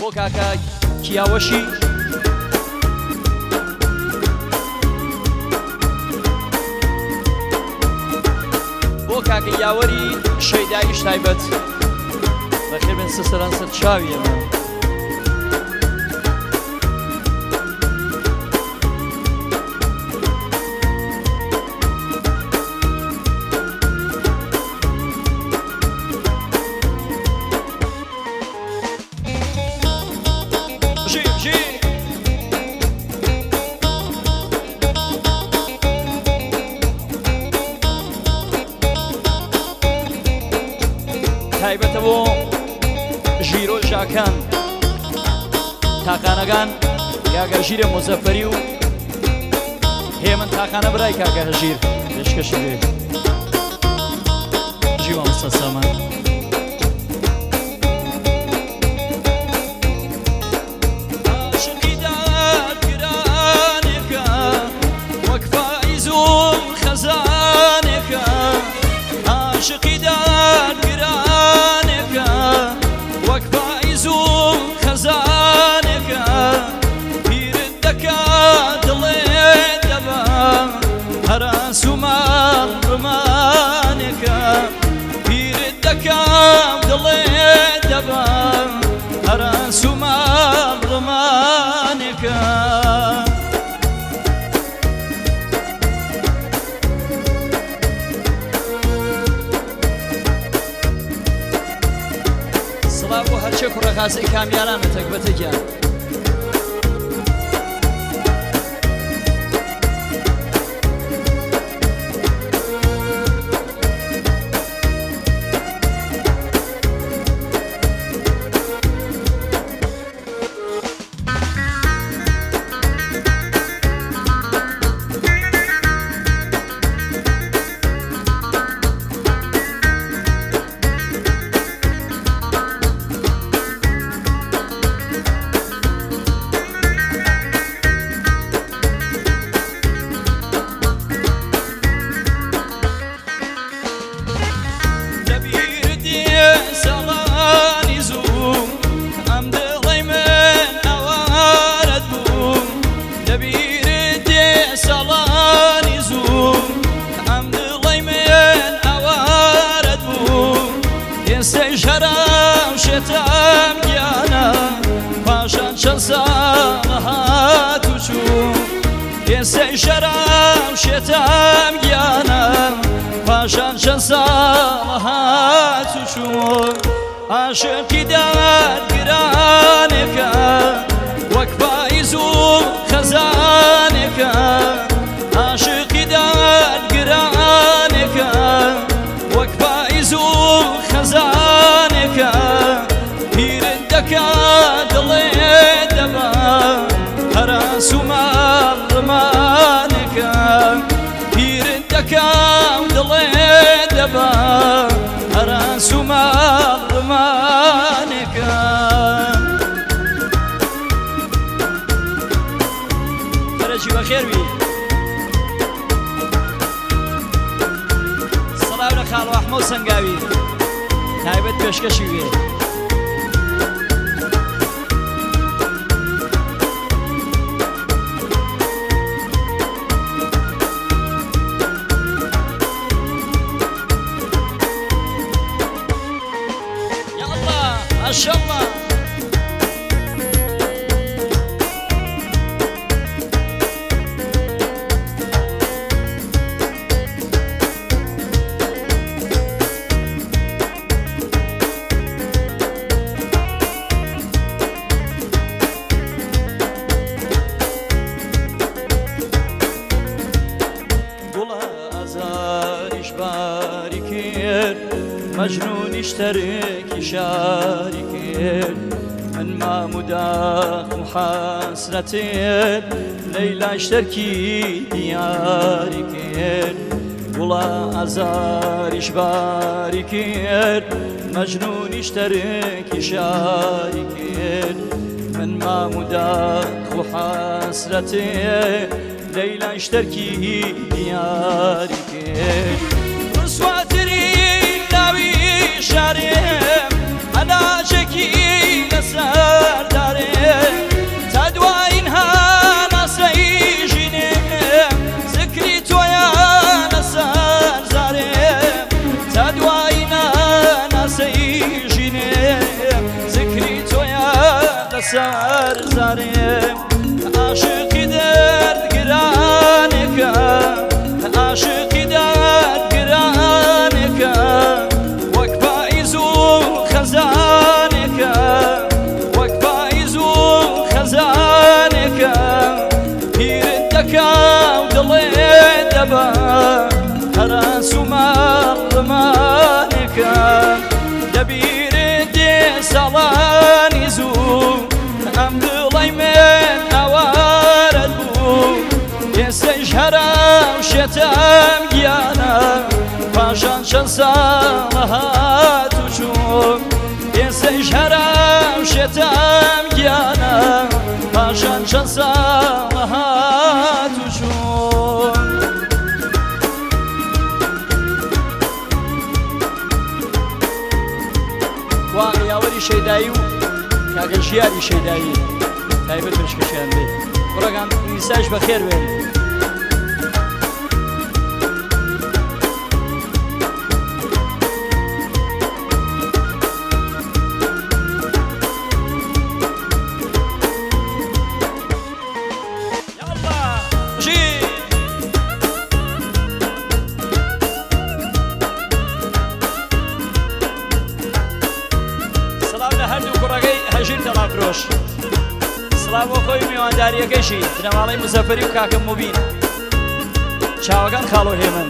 بۆ کاکە کیاوەشی بۆ کاکە یاوەری شەیداییش تایبەت بەخێر بن سەسەران سەر چاوی ئەمە تایبەتە بۆ ژیرۆ ژاکان تاقانەکان کاکە ژیرە مۆزەفەری و هێمن تاقانە برای کاکە هەژیر پێشکەشی بێ ژیوە مستە سامان هەرچێ کوڕەخاسەی کامیانانە تەکبەتەکیان ێسەی شەرام شێتام گیانە پاشان چەند ساڵ هاتوو چوون عاشقی دادگرانێکە وەک پاییز و خەزانێکە عاشقی دادگرانێکە وەک پاییز و خەزانێکە پیرت دەکات دڵێ دەبا هەراس و ماڵمانێکە پیرت دەکام دڵێ دەبا هەراس و ماڵمانێکە فەرەجی بەخێروی سەڵاو لە خاڵ و ئەحمە و سەنگاوی تایبەت پێشکەشی وێ ما شاء الله مجنون اشترك يشاركين من ما مداخ محاسرتين ليلى اشتركي دياركين ولا أزار إشباركين مجنون اشترك يشاركين من ما مداخ محاسرتين ليلى اشتركي دياركين شارم أنا شكي نسار لسر زارم عاشقی درد گرانکه عاشقی درد گرانکه وەک پاییز و خەزانێکە وەک پاییز و خەزانێکە پیرت دەکا و دڵێ دەبا هەراس و ماڵمانێکە لەبیرت دێ ساڵانی زوو ئەم دڵی من ئەوارەت بوو ئێستەش هەراوشێتم گیانە پاشان چەند ساڵە هاتوچوو ئێستەش هەراوشێتم گیانە پاشان چەند ساڵە هاتوچوو وا یاوەری شەیدایی و کاکە ژیاری شەیدایی تایبەت پێشکەشیان بێ کوڕەکان نیساش بەخێر بێن سڵاو بۆ خۆی میوانداریەکەشی بنەماڵەی مزەفەری و کاکەم مبین چاوەکان خاڵۆ هێمن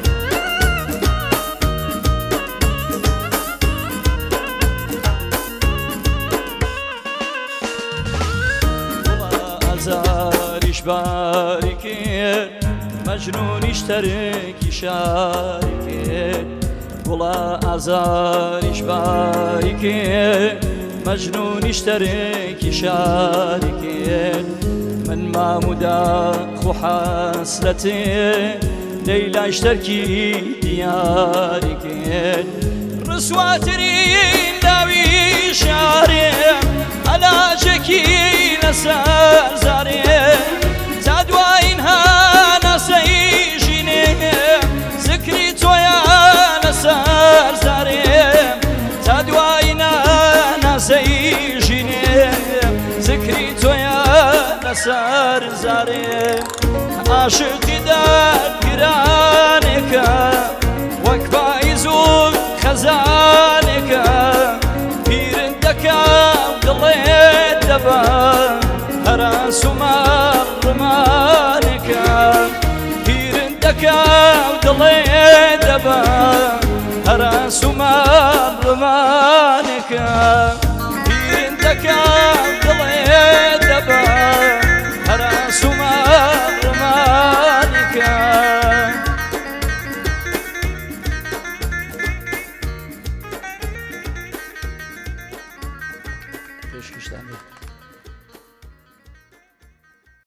ئازاریش باری کرد مەجنونیش تەرێکی شاری کرد گوڵە ئازاریش باری کرد مەجنونیش تەرێکی شاری کرد من مامودا خۆ حەسرەتێ لەیلاش تەرکی دیاری کرد ڕسواترین داوی شارێ عەلاجێکی لەسەر زارێ تا دوایین هاناسەی ژینێ زکری تۆیە لەسەر زارێ تا دوایین هاناسەی ژینێ زکری تۆیە لەسەر زارێ عاشقی دەرگرانێکە وەک پاییز و خەزانێکە پیرت دەکا و دڵێت دەبا هەراس و ماڵمانێکە پیرت دەکا و دڵێت دەبا هەراس و ماڵمانێکە پیرت دەکا و دڵێت دەبا هەراس و ماڵمانێکە پێشکەشتان